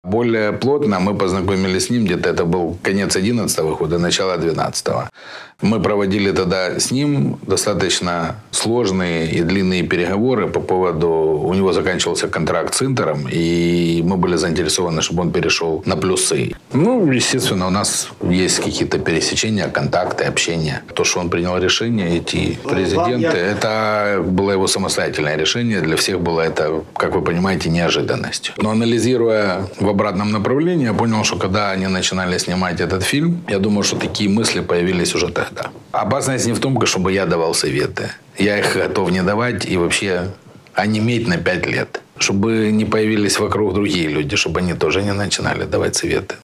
Более плотно мы познакомились с ним, где-то это был конец 11-го года, начало 12-го. Мы проводили тогда с ним достаточно сложные и длинные переговоры по поводу... У него заканчивался контракт с Интером, и мы были заинтересованы, чтобы он перешел на плюсы. Естественно, у нас есть какие-то пересечения, контакты, общение. То, что он принял решение идти в президенты, это было его самостоятельное решение. Для всех было это, как вы понимаете, неожиданностью. Но анализируя в обратном направлении, я понял, что когда они начинали снимать этот фильм, я думаю, что такие мысли появились уже тогда. Опасность не в том, чтобы я давал советы. Я их готов не давать и вообще онеметь на 5 лет. Чтобы не появились вокруг другие люди, чтобы они тоже не начинали давать советы.